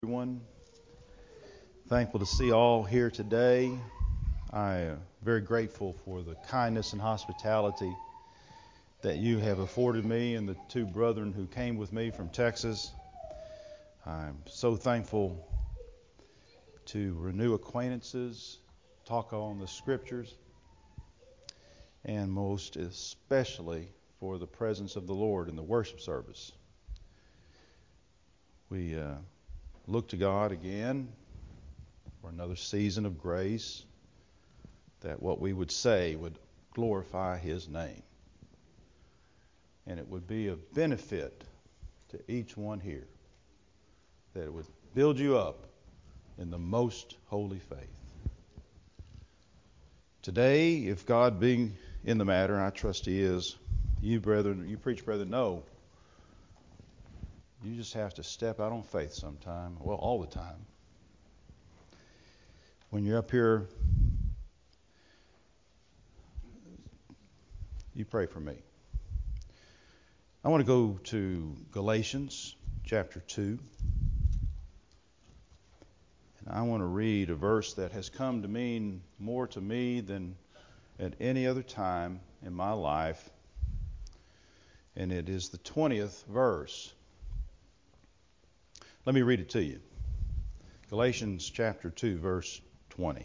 Everyone, thankful to see all here today. I am very grateful for the kindness and hospitality that you have afforded me and the two brethren who came with me from Texas. I'm so thankful to renew acquaintances, talk on the scriptures, and most especially for the presence of the Lord in the worship service. We look to God again for another season of grace, that what we would say would glorify His name. And it would be of benefit to each one here, that it would build you up in the most holy faith. Today, if God being in the matter, and I trust He is, you brethren, you preach brethren, know you just have to step out on faith sometime, well, all the time. When you're up here, you pray for me. I want to go to Galatians chapter 2. And I want to read a verse that has come to mean more to me than at any other time in my life. And it is the 20th verse. Let me read it to you. Galatians chapter 2, verse 20.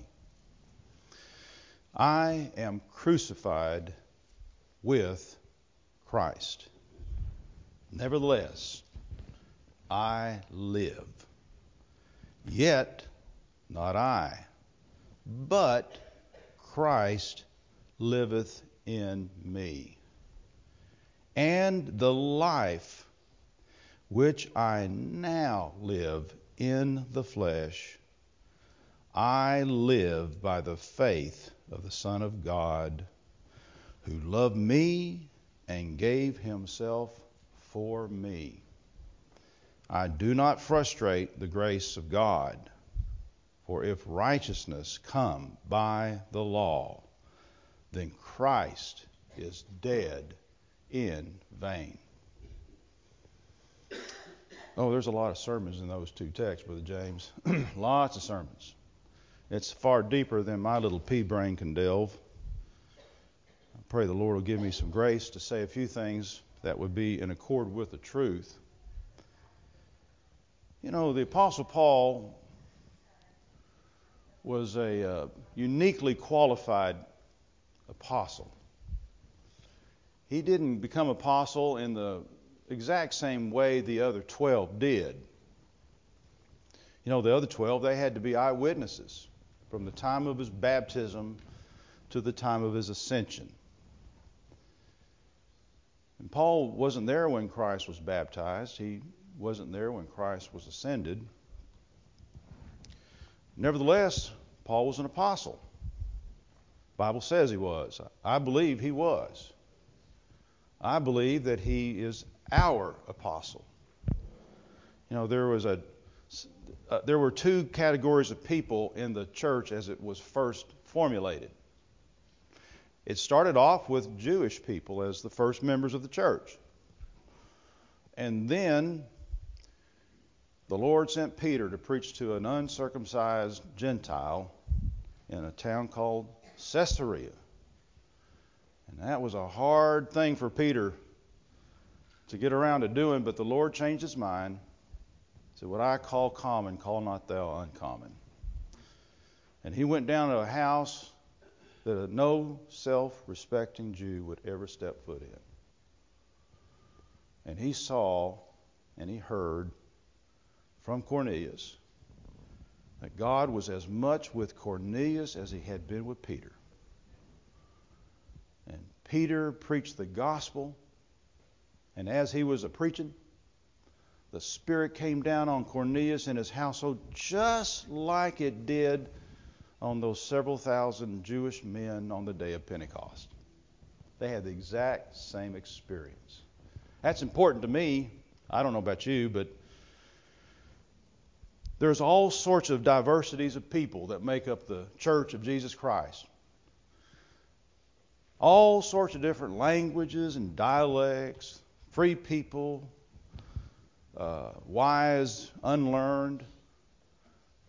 I am crucified with Christ. Nevertheless, I live. Yet not I, but Christ liveth in me. And the life which I now live in the flesh, I live by the faith of the Son of God, who loved me and gave Himself for me. I do not frustrate the grace of God, for if righteousness come by the law, then Christ is dead in vain. Oh, there's a lot of sermons in those two texts, Brother James. Lots of sermons. It's far deeper than my little pea brain can delve. I pray the Lord will give me some grace to say a few things that would be in accord with the truth. You know, the Apostle Paul was a uniquely qualified apostle. He didn't become apostle in the exact same way the other 12 did. You know, the other 12, they had to be eyewitnesses from the time of his baptism to the time of his ascension. And Paul wasn't there when Christ was baptized. He wasn't there when Christ was ascended. Nevertheless, Paul was an apostle. The Bible says he was. I believe he was. I believe that he is our apostle. You know, there were two categories of people in the church as it was first formulated. It started off with Jewish people as the first members of the church. And then the Lord sent Peter to preach to an uncircumcised Gentile in a town called Caesarea. And that was a hard thing for Peter to get around to doing, but the Lord changed his mind. He said, what I call common, call not thou uncommon. And he went down to a house that no self-respecting Jew would ever step foot in. And he saw and he heard from Cornelius that God was as much with Cornelius as he had been with Peter. And Peter preached the gospel, and as he was preaching, the Spirit came down on Cornelius and his household just like it did on those several thousand Jewish men on the day of Pentecost. They had the exact same experience. That's important to me. I don't know about you, but there's all sorts of diversities of people that make up the Church of Jesus Christ. All sorts of different languages and dialects, free people, wise, unlearned,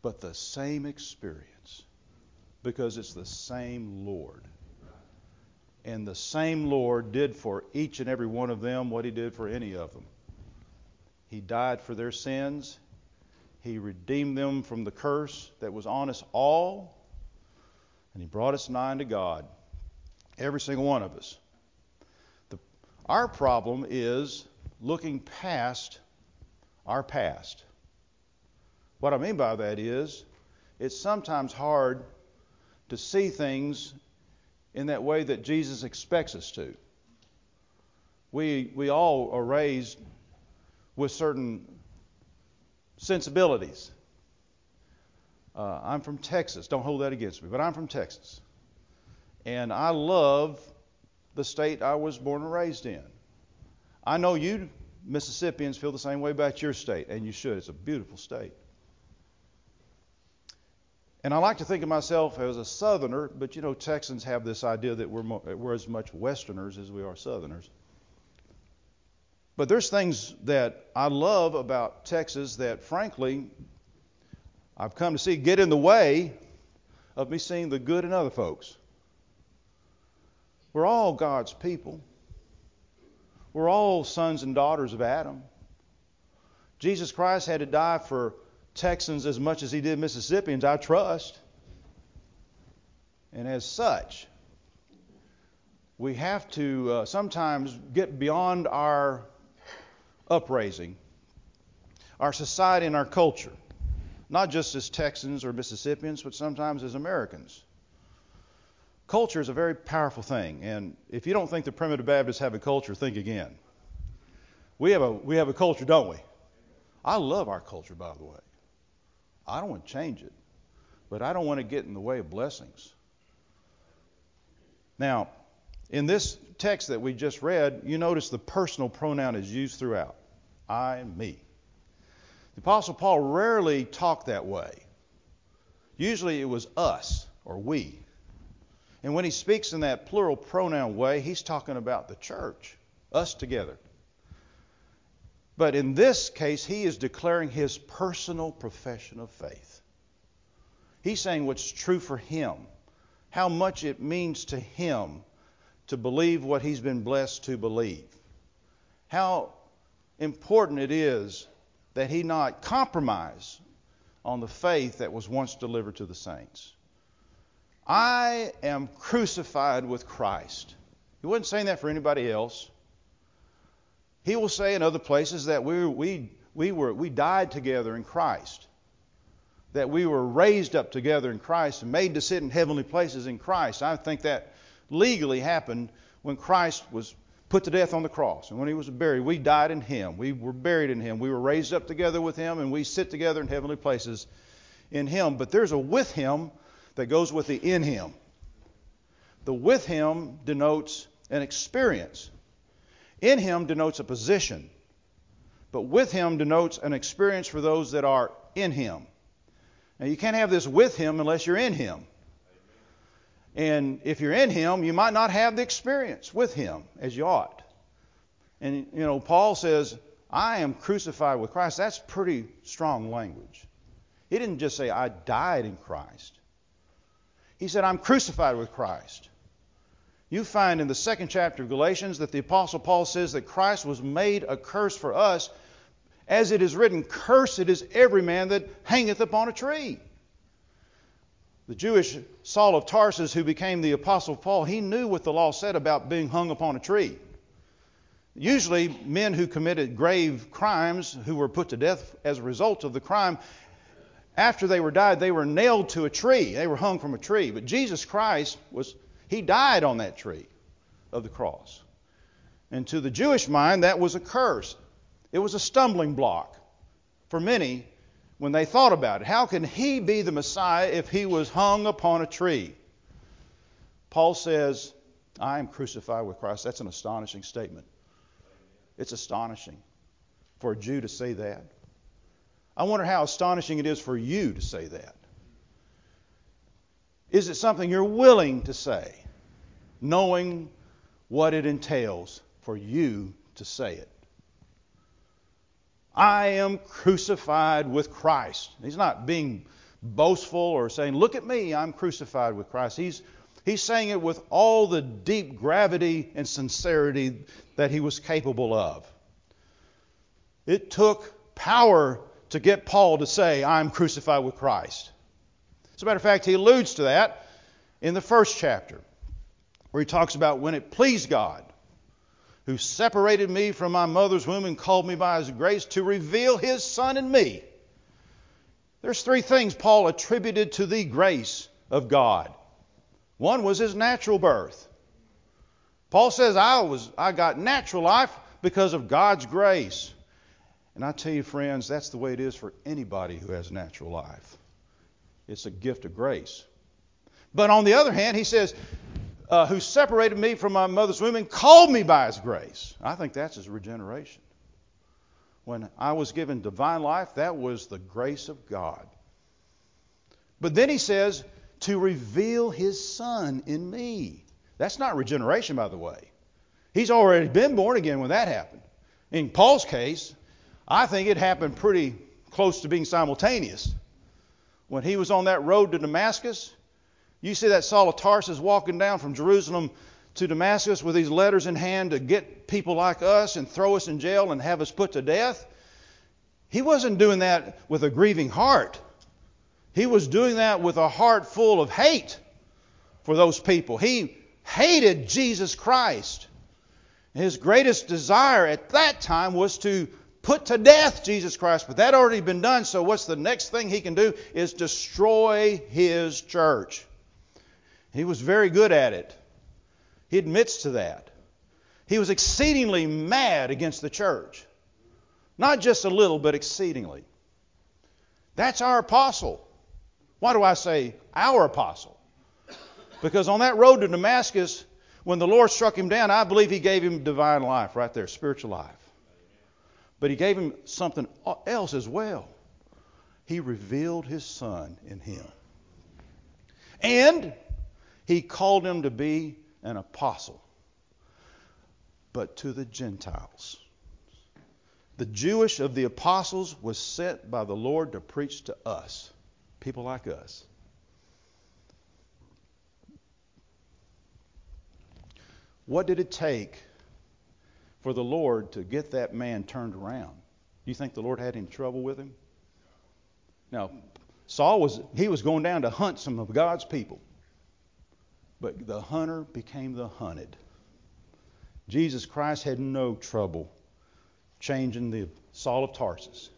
but the same experience, because it's the same Lord. And the same Lord did for each and every one of them what He did for any of them. He died for their sins. He redeemed them from the curse that was on us all. And He brought us nigh unto God. Every single one of us. Our problem is looking past our past. What I mean by that is, it's sometimes hard to see things in that way that Jesus expects us to. We all are raised with certain sensibilities. I'm from Texas. Don't hold that against me, but I'm from Texas. And I love the state I was born and raised in. I know you Mississippians feel the same way about your state, and you should. It's a beautiful state. And I like to think of myself as a Southerner, but you know, Texans have this idea that we're as much Westerners as we are Southerners. But there's things that I love about Texas that, frankly, I've come to see get in the way of me seeing the good in other folks. We're all God's people. We're all sons and daughters of Adam. Jesus Christ had to die for Texans as much as He did Mississippians, I trust. And as such, we have to sometimes get beyond our upraising, our society and our culture, not just as Texans or Mississippians, but sometimes as Americans. Culture is a very powerful thing, and if you don't think the Primitive Baptists have a culture, think again. We have a culture, don't we? I love our culture, by the way. I don't want to change it, but I don't want to get in the way of blessings. Now, in this text that we just read, you notice the personal pronoun is used throughout. I, me. The Apostle Paul rarely talked that way. Usually it was us or we. And when he speaks in that plural pronoun way, he's talking about the church, us together. But in this case, he is declaring his personal profession of faith. He's saying what's true for him, how much it means to him to believe what he's been blessed to believe, how important it is that he not compromise on the faith that was once delivered to the saints. I am crucified with Christ. He wasn't saying that for anybody else. He will say in other places that we died together in Christ, that we were raised up together in Christ and made to sit in heavenly places in Christ. I think that legally happened when Christ was put to death on the cross. And when He was buried, we died in Him. We were buried in Him. We were raised up together with Him, and we sit together in heavenly places in Him. But there's a with Him that goes with the in Him. The with Him denotes an experience. In Him denotes a position. But with Him denotes an experience for those that are in Him. Now, you can't have this with Him unless you're in Him. And if you're in Him, you might not have the experience with Him as you ought. And, you know, Paul says, I am crucified with Christ. That's pretty strong language. He didn't just say, I died in Christ. He said, I'm crucified with Christ. You find in the 2nd chapter of Galatians that the Apostle Paul says that Christ was made a curse for us, as it is written, cursed is every man that hangeth upon a tree. The Jewish Saul of Tarsus, who became the Apostle Paul, he knew what the law said about being hung upon a tree. Usually, men who committed grave crimes, who were put to death as a result of the crime, after they were died, they were nailed to a tree. They were hung from a tree. But Jesus Christ He died on that tree of the cross. And to the Jewish mind, that was a curse. It was a stumbling block for many when they thought about it. How can He be the Messiah if He was hung upon a tree? Paul says, I am crucified with Christ. That's an astonishing statement. It's astonishing for a Jew to say that. I wonder how astonishing it is for you to say that. Is it something you're willing to say, knowing what it entails for you to say it? I am crucified with Christ. He's not being boastful or saying, look at me, I'm crucified with Christ. He's saying it with all the deep gravity and sincerity that he was capable of. It took power to get Paul to say, I'm crucified with Christ. As a matter of fact, he alludes to that in the first chapter, where he talks about when it pleased God, who separated me from my mother's womb and called me by his grace to reveal his Son in me. There's three things Paul attributed to the grace of God. One was his natural birth. Paul says, I got natural life because of God's grace. And I tell you, friends, that's the way it is for anybody who has natural life. It's a gift of grace. But on the other hand, he says, who separated me from my mother's womb and called me by his grace. I think that's his regeneration. When I was given divine life, that was the grace of God. But then he says, to reveal his Son in me. That's not regeneration, by the way. He's already been born again when that happened. In Paul's case, I think it happened pretty close to being simultaneous. When he was on that road to Damascus, you see that Saul of Tarsus walking down from Jerusalem to Damascus with these letters in hand to get people like us and throw us in jail and have us put to death. He wasn't doing that with a grieving heart. He was doing that with a heart full of hate for those people. He hated Jesus Christ. His greatest desire at that time was to put to death Jesus Christ, but that had already been done, so what's the next thing he can do is destroy his church. He was very good at it. He admits to that. He was exceedingly mad against the church. Not just a little, but exceedingly. That's our apostle. Why do I say our apostle? Because on that road to Damascus, when the Lord struck him down, I believe he gave him divine life right there, spiritual life. But he gave him something else as well. He revealed his Son in him. And he called him to be an apostle, but to the Gentiles. The Jewish of the apostles was sent by the Lord to preach to us, people like us. What did it take for the Lord to get that man turned around? Do you think the Lord had any trouble with him? Now, Saul was going down to hunt some of God's people. But the hunter became the hunted. Jesus Christ had no trouble changing the Saul of Tarsus.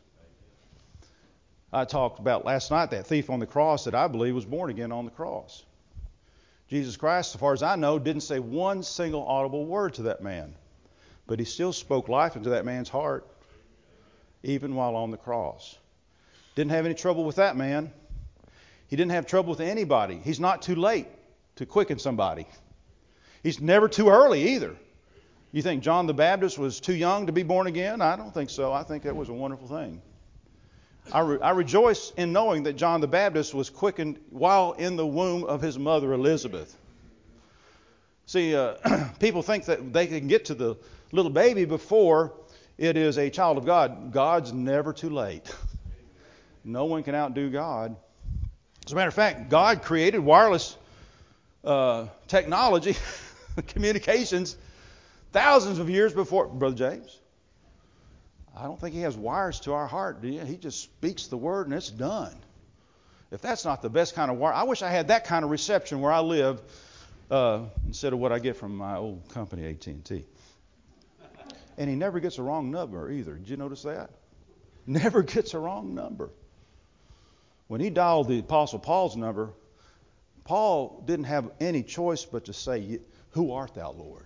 I talked about last night that thief on the cross that I believe was born again on the cross. Jesus Christ, as far as I know, didn't say one single audible word to that man. But he still spoke life into that man's heart, even while on the cross. Didn't have any trouble with that man. He didn't have trouble with anybody. He's not too late to quicken somebody. He's never too early either. You think John the Baptist was too young to be born again? I don't think so. I think that was a wonderful thing. I rejoice in knowing that John the Baptist was quickened while in the womb of his mother Elizabeth. See, people think that they can get to the little baby before it is a child of God. God's never too late. No one can outdo God. As a matter of fact, God created wireless technology, communications, thousands of years before. Brother James, I don't think he has wires to our heart, do you? He just speaks the word and it's done. If that's not the best kind of wire, I wish I had that kind of reception where I live instead of what I get from my old company, AT&T. And he never gets a wrong number either. Did you notice that? Never gets a wrong number. When he dialed the Apostle Paul's number, Paul didn't have any choice but to say, "Who art thou, Lord?"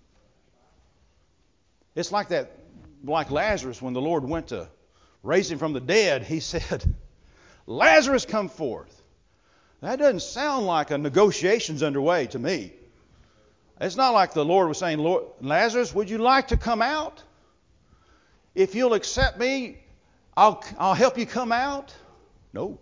It's like that, like Lazarus, when the Lord went to raise him from the dead, he said, "Lazarus, come forth." That doesn't sound like a negotiation's underway to me. It's not like the Lord was saying, "Lord, Lazarus, would you like to come out? If you'll accept me, I'll help you come out." No.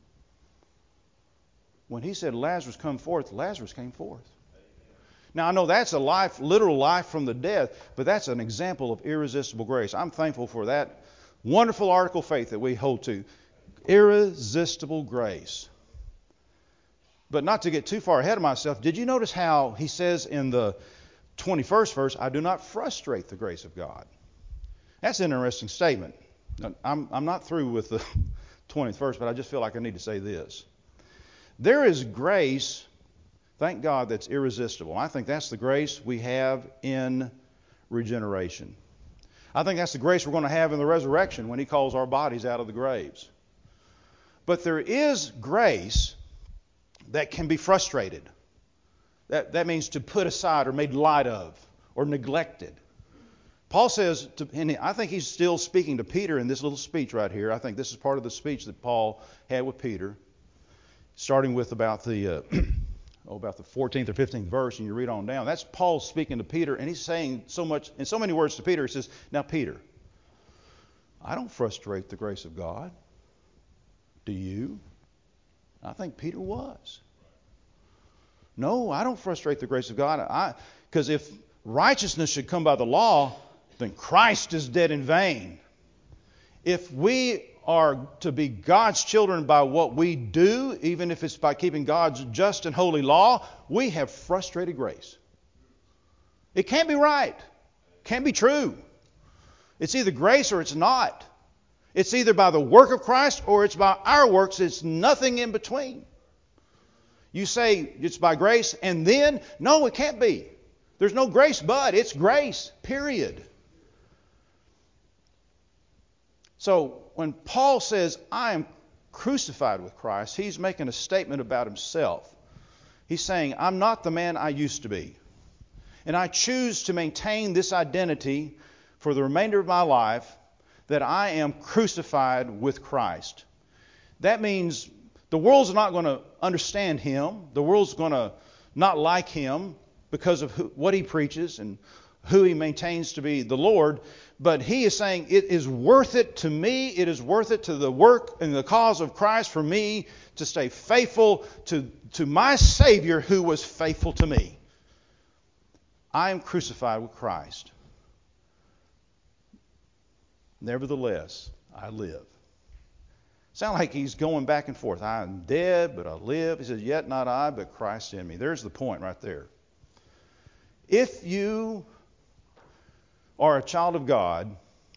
When he said, "Lazarus, come forth," Lazarus came forth. Now, I know that's a life, literal life from the dead, but that's an example of irresistible grace. I'm thankful for that wonderful article of faith that we hold to. Irresistible grace. But not to get too far ahead of myself, did you notice how he says in the 21st verse, I do not frustrate the grace of God? That's an interesting statement. I'm not through with the 20th verse, but I just feel like I need to say this. There is grace, thank God, that's irresistible. I think that's the grace we have in regeneration. I think that's the grace we're going to have in the resurrection when he calls our bodies out of the graves. But there is grace that can be frustrated. That means to put aside or made light of or neglected. Paul says, and I think he's still speaking to Peter in this little speech right here. I think this is part of the speech that Paul had with Peter, starting with about the 14th or 15th verse, and you read on down. That's Paul speaking to Peter, and he's saying so much, in so many words to Peter. He says, now Peter, I don't frustrate the grace of God. Do you? I think Peter was. No, I don't frustrate the grace of God. Because if righteousness should come by the law, then Christ is dead in vain. If we are to be God's children by what we do, even if it's by keeping God's just and holy law, we have frustrated grace. It can't be right. Can't be true. It's either grace or it's not. It's either by the work of Christ or it's by our works. It's nothing in between. You say it's by grace and then, no, it can't be. There's no grace, but it's grace, period. So when Paul says, I am crucified with Christ, he's making a statement about himself. He's saying, I'm not the man I used to be. And I choose to maintain this identity for the remainder of my life, that I am crucified with Christ. That means the world's not going to understand him. The world's going to not like him because of what he preaches and who he maintains to be the Lord. But he is saying it is worth it to me. It is worth it to the work and the cause of Christ for me to stay faithful to my Savior who was faithful to me. I am crucified with Christ. Nevertheless, I live. Sound like he's going back and forth. I am dead, but I live. He says, yet not I, but Christ in me. There's the point right there. If you are a child of God,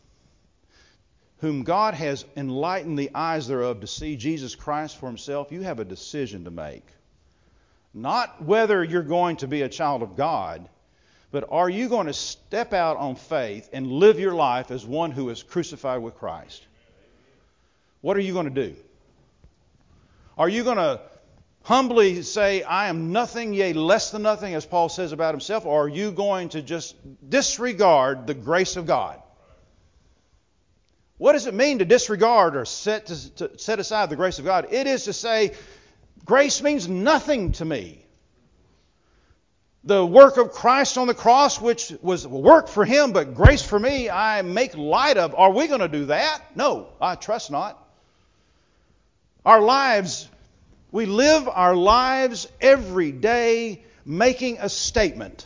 whom God has enlightened the eyes thereof to see Jesus Christ for himself, you have a decision to make. Not whether you're going to be a child of God, but are you going to step out on faith and live your life as one who is crucified with Christ? What are you going to do? Are you going to humbly say, I am nothing, yea, less than nothing, as Paul says about himself? Or are you going to just disregard the grace of God? What does it mean to disregard or set aside the grace of God? It is to say, grace means nothing to me. The work of Christ on the cross, which was work for him, but grace for me, I make light of. Are we going to do that? No, I trust not. Our lives, we live our lives every day making a statement.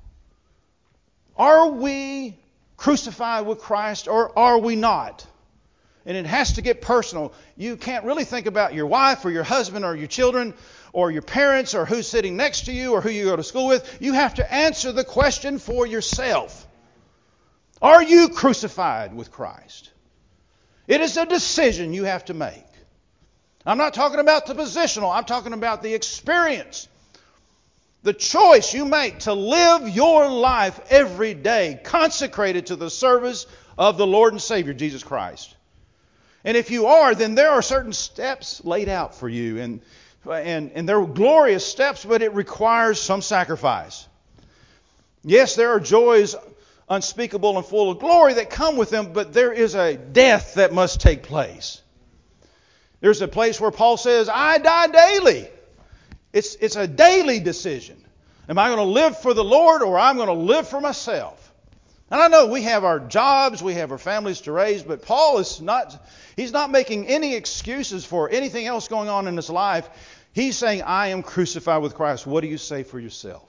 Are we crucified with Christ or are we not? And it has to get personal. You can't really think about your wife or your husband or your children or your parents or who's sitting next to you or who you go to school with. You have to answer the question for yourself. Are you crucified with Christ? It is a decision you have to make. I'm not talking about the positional. I'm talking about the experience. The choice you make to live your life every day consecrated to the service of the Lord and Savior, Jesus Christ. And if you are, then there are certain steps laid out for you. And they're glorious steps, but it requires some sacrifice. Yes, there are joys unspeakable and full of glory that come with them, but there is a death that must take place. There's a place where Paul says, I die daily. It's a daily decision. Am I going to live for the Lord or I'm going to live for myself? And I know we have our jobs, we have our families to raise, but Paul is he's not making any excuses for anything else going on in his life. He's saying, I am crucified with Christ. What do you say for yourself?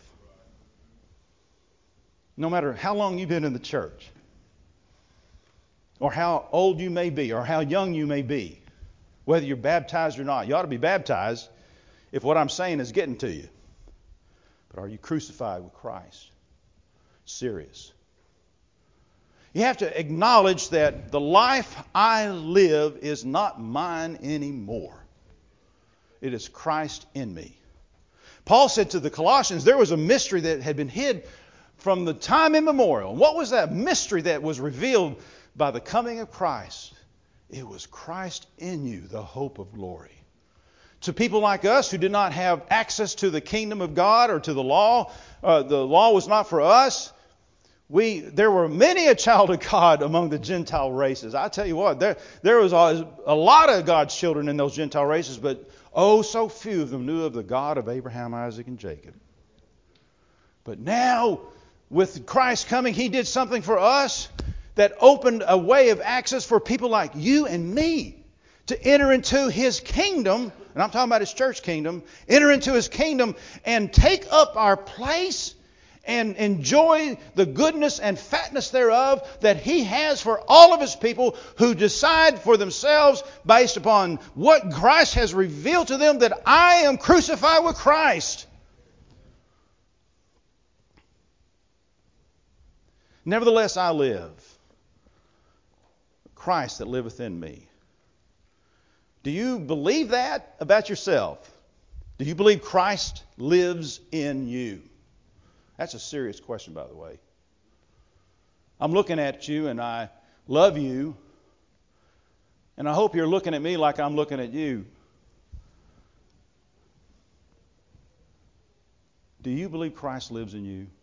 No matter how long you've been in the church, or how old you may be, or how young you may be, whether you're baptized or not. You ought to be baptized if what I'm saying is getting to you. But are you crucified with Christ? Serious. You have to acknowledge that the life I live is not mine anymore. It is Christ in me. Paul said to the Colossians, there was a mystery that had been hid from the time immemorial. What was that mystery that was revealed by the coming of Christ? It was Christ in you, the hope of glory. To people like us who did not have access to the kingdom of God or to the law was not for us. There were many a child of God among the Gentile races. I tell you what, there was a lot of God's children in those Gentile races, but so few of them knew of the God of Abraham, Isaac, and Jacob. But now, with Christ coming, He did something for us that opened a way of access for people like you and me to enter into His kingdom, and I'm talking about His church kingdom, enter into His kingdom and take up our place and enjoy the goodness and fatness thereof that He has for all of His people who decide for themselves, based upon what Christ has revealed to them, that I am crucified with Christ. Nevertheless I live, Christ that liveth in me. Do you believe that about yourself? Do you believe Christ lives in you? That's a serious question, by the way. I'm looking at you and I love you. And I hope you're looking at me like I'm looking at you. Do you believe Christ lives in you?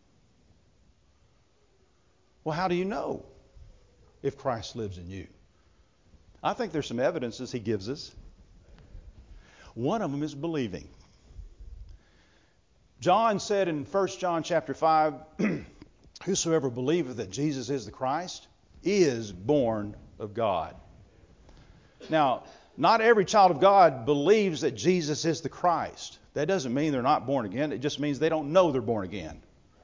Well, how do you know if Christ lives in you? I think there's some evidences He gives us. One of them is believing. John said in 1 John chapter 5, whosoever believeth that Jesus is the Christ is born of God. Now, not every child of God believes that Jesus is the Christ. That doesn't mean they're not born again. It just means they don't know they're born again.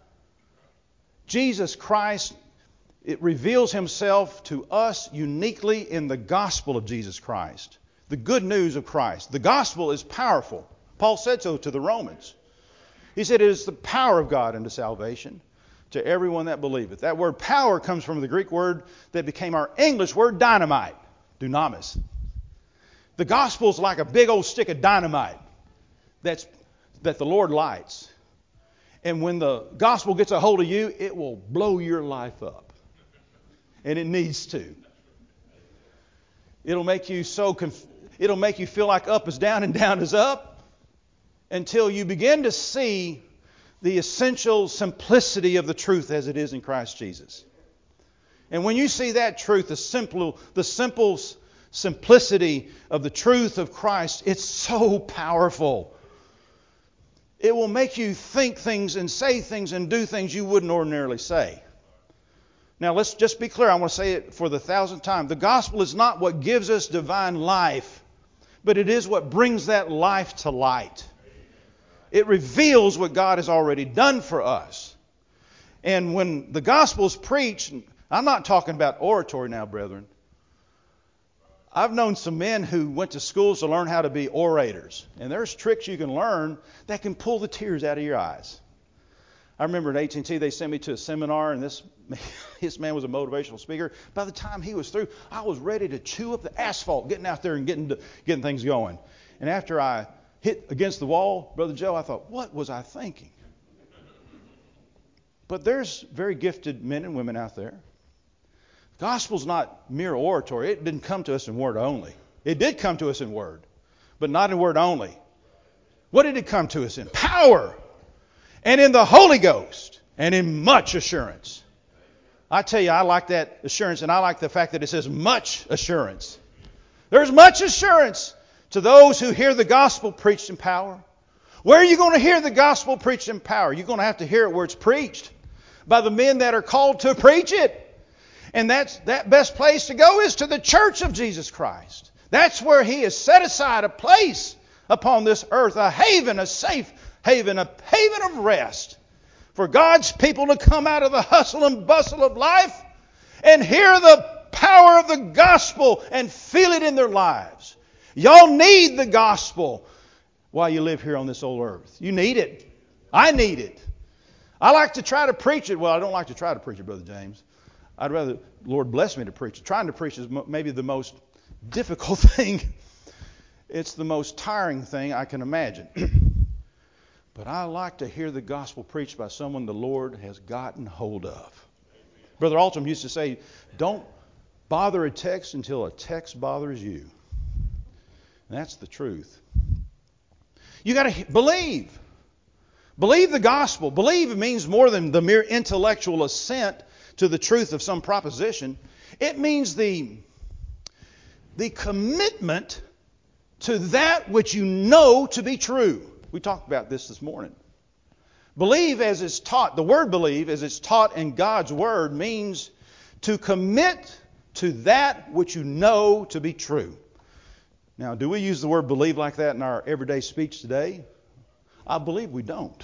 Jesus Christ, it reveals Himself to us uniquely in the gospel of Jesus Christ. The good news of Christ. The gospel is powerful. Paul said so to the Romans. He said it is the power of God unto salvation to everyone that believeth. That word power comes from the Greek word that became our English word dynamite. Dunamis. The gospel is like a big old stick of dynamite that the Lord lights. And when the gospel gets a hold of you, it will blow your life up. And it needs to. It'll make you it'll make you feel like up is down and down is up, until you begin to see the essential simplicity of the truth as it is in Christ Jesus. And when you see that truth, the simple simplicity of the truth of Christ, it's so powerful. It will make you think things and say things and do things you wouldn't ordinarily say. Now let's just be clear. I want to say it for the 1,000th time. The gospel is not what gives us divine life, but it is what brings that life to light. It reveals what God has already done for us. And when the gospel is preached, I'm not talking about oratory now, brethren. I've known some men who went to schools to learn how to be orators. And there's tricks you can learn that can pull the tears out of your eyes. I remember at AT&T they sent me to a seminar, and this man was a motivational speaker. By the time he was through, I was ready to chew up the asphalt, getting out there and getting things going. And after I hit against the wall, Brother Joe, I thought, what was I thinking? But there's very gifted men and women out there. The gospel's not mere oratory. It didn't come to us in word only. It did come to us in word, but not in word only. What did it come to us in? Power, and in the Holy Ghost, and in much assurance. I tell you, I like that assurance, and I like the fact that it says much assurance. There's much assurance to those who hear the gospel preached in power. Where are you going to hear the gospel preached in power? You're going to have to hear it where it's preached by the men that are called to preach it. And that best place to go is to the church of Jesus Christ. That's where He has set aside a place upon this earth, a haven, a safe haven, a haven of rest for God's people to come out of the hustle and bustle of life and hear the power of the gospel and feel it in their lives. Y'all need the gospel while you live here on this old earth. You need it. I need it. I like to try to preach it. Well, I don't like to try to preach it, Brother James. I'd rather, Lord bless me to preach it. Trying to preach is maybe the most difficult thing. It's the most tiring thing I can imagine. But I like to hear the gospel preached by someone the Lord has gotten hold of. Brother Altum used to say, don't bother a text until a text bothers you. And that's the truth. You got to believe. Believe the gospel. Believe means more than the mere intellectual assent to the truth of some proposition. It means the commitment to that which you know to be true. We talked about this morning. Believe as it's taught, the word believe as it's taught in God's word means to commit to that which you know to be true. Now, do we use the word believe like that in our everyday speech today? I believe we don't.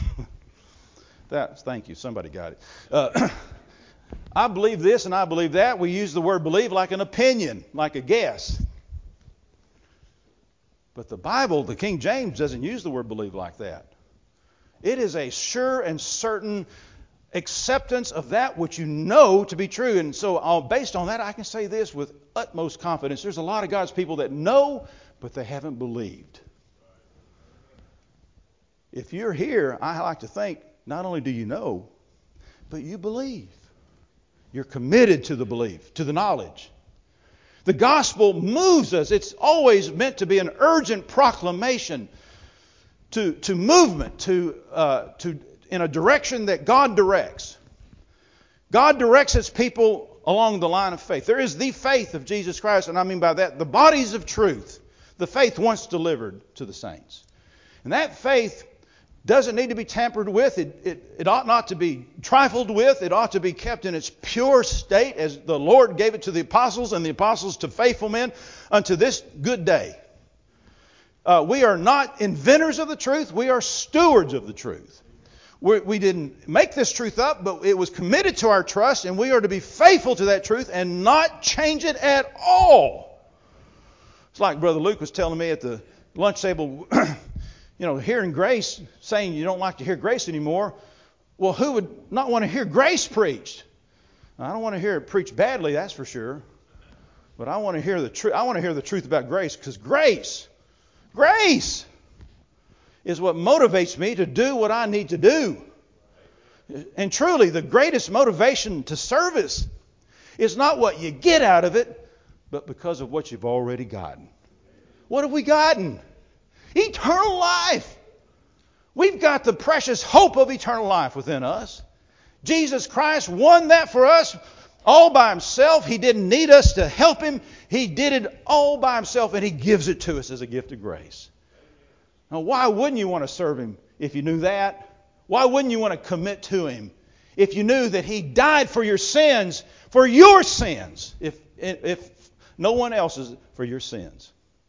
Thank you. Somebody got it. I believe this and I believe that. We use the word believe like an opinion, like a guess. But the Bible, the King James, doesn't use the word believe like that. It is a sure and certain acceptance of that which you know to be true. And so based on that, I can say this with utmost confidence. There's a lot of God's people that know, but they haven't believed. If you're here, I like to think, not only do you know, but you believe. You're committed to the belief, to the knowledge. The gospel moves us. It's always meant to be an urgent proclamation to movement, to in a direction that God directs. God directs His people along the line of faith. There is the faith of Jesus Christ, and I mean by that the bodies of truth, the faith once delivered to the saints. And that faith doesn't need to be tampered with. It ought not to be trifled with. It ought to be kept in its pure state as the Lord gave it to the apostles and the apostles to faithful men unto this good day. We are not inventors of the truth. We are stewards of the truth. We didn't make this truth up, but it was committed to our trust, and we are to be faithful to that truth and not change it at all. It's like Brother Luke was telling me at the lunch table, hearing grace, saying you don't like to hear grace anymore. Well, who would not want to hear grace preached? I don't want to hear it preached badly, that's for sure. But I want to hear the truth. I want to hear the truth about grace, because grace is what motivates me to do what I need to do. And truly, the greatest motivation to service is not what you get out of it, but because of what you've already gotten. What have we gotten? Eternal life. We've got the precious hope of eternal life within us. Jesus Christ won that for us all by Himself. He didn't need us to help Him. He did it all by Himself, and He gives it to us as a gift of grace. Now, why wouldn't you want to serve Him if you knew that? Why wouldn't you want to commit to Him if you knew that He died for your sins, if no one else's, for your sins?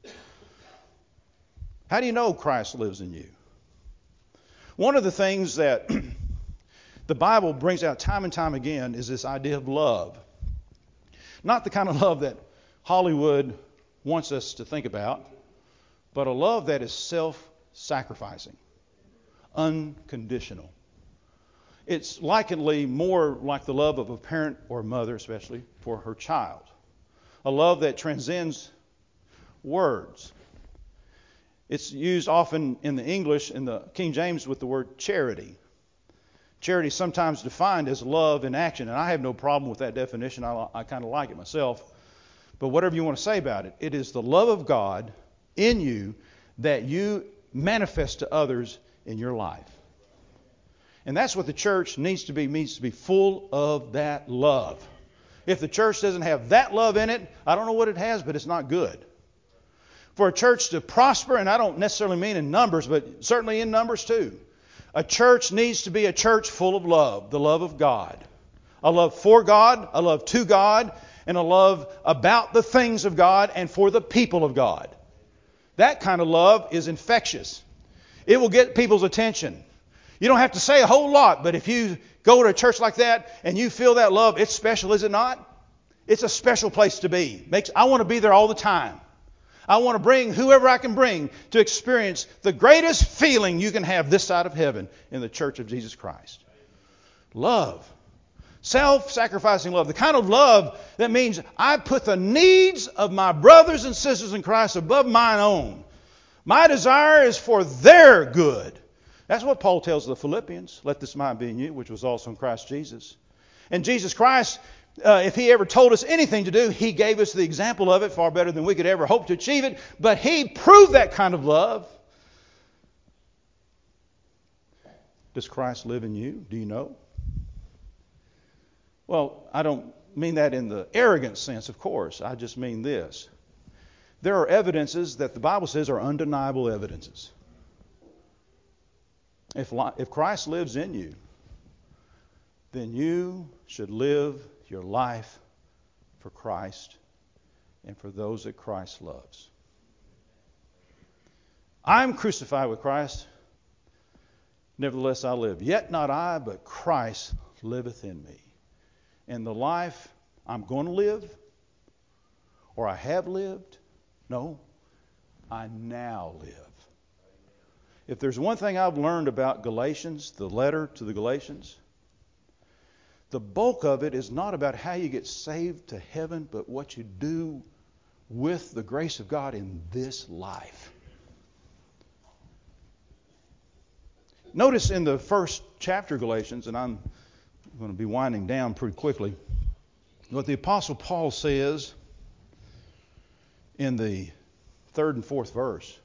How do you know Christ lives in you? One of the things that the Bible brings out time and time again is this idea of love. Not the kind of love that Hollywood wants us to think about, but a love that is self-sacrificing, unconditional. It's likely more like the love of a parent or a mother, especially for her child. A love that transcends words. It's used often in the English, in the King James, with the word charity. Charity is sometimes defined as love in action, and I have no problem with that definition. I kind of like it myself. But whatever you want to say about it, it is the love of God in you that you manifest to others in your life. And that's what the church needs to be full of that love. If the church doesn't have that love in it, I don't know what it has, but it's not good. For a church to prosper, and I don't necessarily mean in numbers, but certainly in numbers too, a church needs to be a church full of love, the love of God. A love for God, a love to God, and a love about the things of God and for the people of God. That kind of love is infectious. It will get people's attention. You don't have to say a whole lot, but if you go to a church like that and you feel that love, it's special, is it not? It's a special place to be. I want to be there all the time. I want to bring whoever I can bring to experience the greatest feeling you can have this side of heaven in the church of Jesus Christ. Love. Self-sacrificing love. The kind of love that means I put the needs of my brothers and sisters in Christ above mine own. My desire is for their good. That's what Paul tells the Philippians. Let this mind be in you, which was also in Christ Jesus. And Jesus Christ, if He ever told us anything to do, He gave us the example of it far better than we could ever hope to achieve it. But He proved that kind of love. Does Christ live in you? Do you know? Well, I don't mean that in the arrogant sense, of course. I just mean this. There are evidences that the Bible says are undeniable evidences. If Christ lives in you, then you should live your life for Christ and for those that Christ loves. I'm crucified with Christ. Nevertheless I live. Yet not I, but Christ liveth in me. And the life I'm going to live, or I have lived, no, I now live. If there's one thing I've learned about Galatians, the letter to the Galatians, the bulk of it is not about how you get saved to heaven, but what you do with the grace of God in this life. Notice in the first chapter of Galatians, and I'm going to be winding down pretty quickly, what the Apostle Paul says in the 3rd and 4th verse.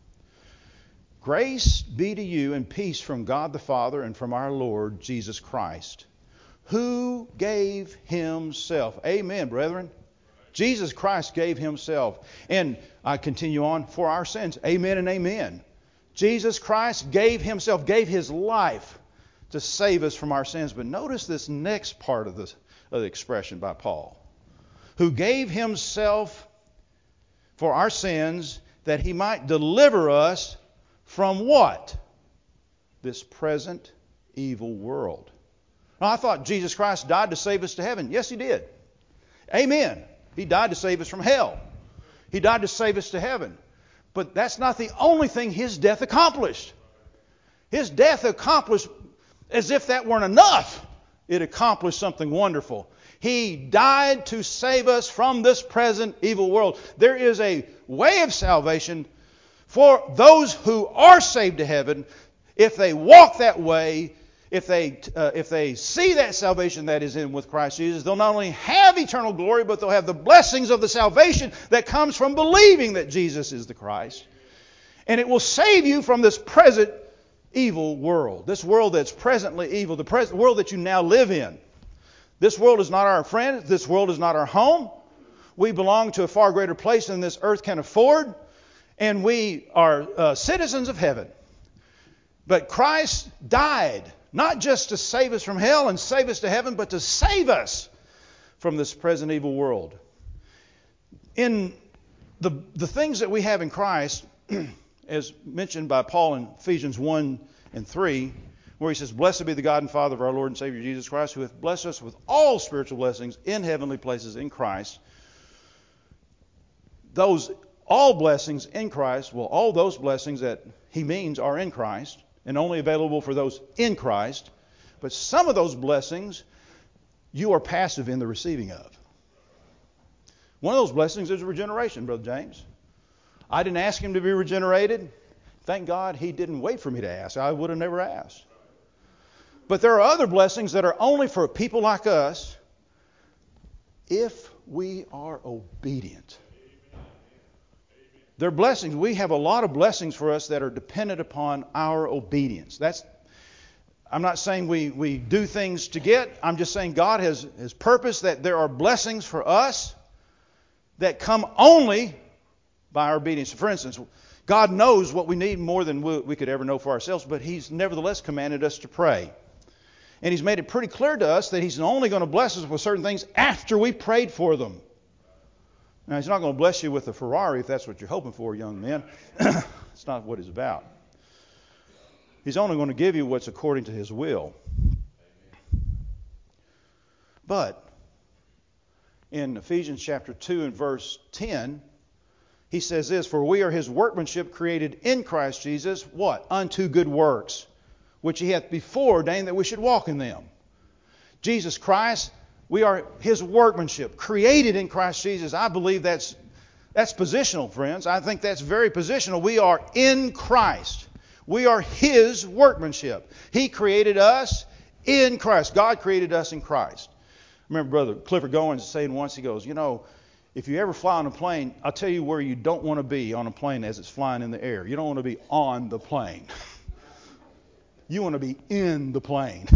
Grace be to you and peace from God the Father and from our Lord Jesus Christ, who gave Himself. Amen, brethren. Jesus Christ gave Himself. And I continue on, for our sins. Amen and amen. Jesus Christ gave Himself, gave His life to save us from our sins. But notice this next part of the expression by Paul. Who gave Himself for our sins that He might deliver us from what? This present evil world. Now, I thought Jesus Christ died to save us to heaven. Yes, He did. Amen. He died to save us from hell. He died to save us to heaven. But that's not the only thing His death accomplished. His death accomplished, as if that weren't enough, it accomplished something wonderful. He died to save us from this present evil world. There is a way of salvation for those who are saved to heaven. If they walk that way, if they see that salvation that is in with Christ Jesus, they'll not only have eternal glory, but they'll have the blessings of the salvation that comes from believing that Jesus is the Christ. And it will save you from this present evil world. This world that's presently evil. The present world that you now live in. This world is not our friend. This world is not our home. We belong to a far greater place than this earth can afford. And we are citizens of heaven. But Christ died not just to save us from hell and save us to heaven, but to save us from this present evil world. In the things that we have in Christ, as mentioned by Paul in Ephesians 1 and 3, where he says, Blessed be the God and Father of our Lord and Savior Jesus Christ, who hath blessed us with all spiritual blessings in heavenly places in Christ. All blessings in Christ, well, all those blessings that he means are in Christ and only available for those in Christ. But some of those blessings you are passive in the receiving of. One of those blessings is regeneration, Brother James. I didn't ask him to be regenerated. Thank God he didn't wait for me to ask. I would have never asked. But there are other blessings that are only for people like us if we are obedient. They're blessings. We have a lot of blessings for us that are dependent upon our obedience. I'm not saying we do things to get. I'm just saying God has purposed that there are blessings for us that come only by our obedience. For instance, God knows what we need more than we could ever know for ourselves, but He's nevertheless commanded us to pray. And He's made it pretty clear to us that He's only going to bless us with certain things after we prayed for them. Now, He's not going to bless you with a Ferrari if that's what you're hoping for, young men. It's not what He's about. He's only going to give you what's according to His will. But in Ephesians chapter 2 and verse 10, He says this, for we are His workmanship created in Christ Jesus, what? Unto good works, which He hath before ordained that we should walk in them. Jesus Christ, we are His workmanship, created in Christ Jesus. I believe that's positional, friends. I think that's very positional. We are in Christ. We are His workmanship. He created us in Christ. God created us in Christ. I remember Brother Clifford Goins saying once, he goes, if you ever fly on a plane, I'll tell you where you don't want to be on a plane as it's flying in the air. You don't want to be on the plane. You want to be in the plane.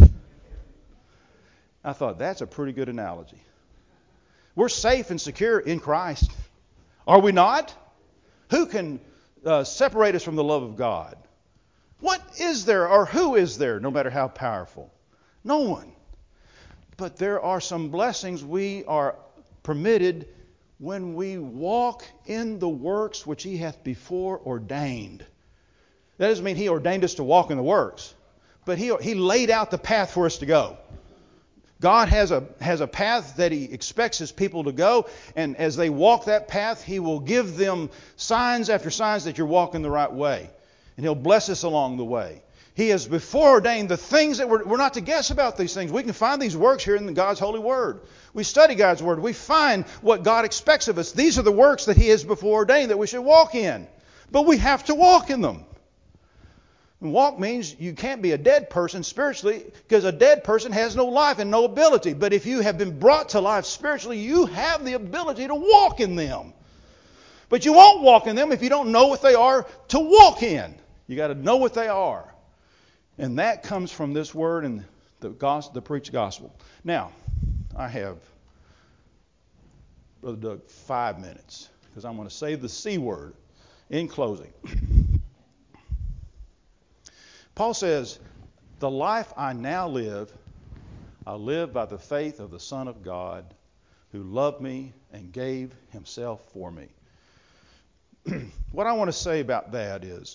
I thought, that's a pretty good analogy. We're safe and secure in Christ. Are we not? Who can separate us from the love of God? What is there or who is there, no matter how powerful? No one. But there are some blessings we are permitted when we walk in the works which He hath before ordained. That doesn't mean He ordained us to walk in the works, but He laid out the path for us to go. God has a path that He expects His people to go, and as they walk that path, He will give them signs after signs that you're walking the right way. And He'll bless us along the way. He has before ordained the things that we're not to guess about these things. We can find these works here in God's holy word. We study God's word. We find what God expects of us. These are the works that He has before ordained that we should walk in. But we have to walk in them. And walk means you can't be a dead person spiritually, because a dead person has no life and no ability. But if you have been brought to life spiritually, you have the ability to walk in them. But you won't walk in them if you don't know what they are to walk in. You got to know what they are. And that comes from this word and the preached gospel. Now, I have, Brother Doug, 5 minutes, because I'm going to say the C word in closing. Paul says, the life I now live, I live by the faith of the Son of God, who loved me and gave Himself for me. What I want to say about that is,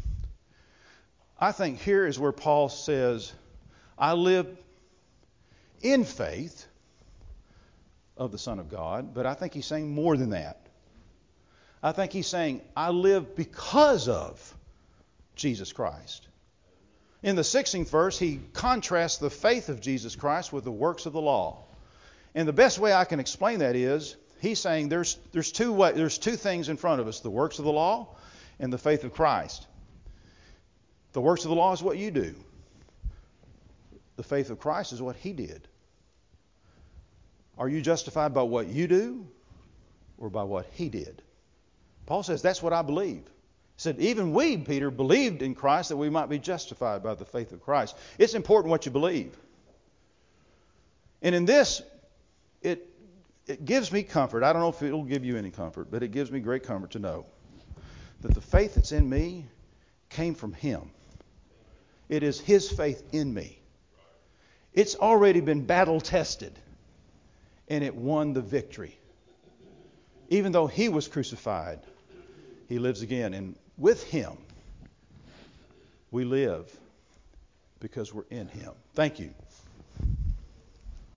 I think here is where Paul says, I live in faith of the Son of God, but I think he's saying more than that. I think he's saying, I live because of Jesus Christ. In the 16th verse, he contrasts the faith of Jesus Christ with the works of the law. And the best way I can explain that is, he's saying there's two things in front of us, the works of the law and the faith of Christ. The works of the law is what you do. The faith of Christ is what He did. Are you justified by what you do or by what He did? Paul says, that's what I believe. He said, even we, Peter, believed in Christ that we might be justified by the faith of Christ. It's important what you believe. And in this, it gives me comfort. I don't know if it'll give you any comfort, but it gives me great comfort to know that the faith that's in me came from Him. It is His faith in me. It's already been battle tested, and it won the victory. Even though He was crucified, He lives again. And with Him, we live because we're in Him. Thank you.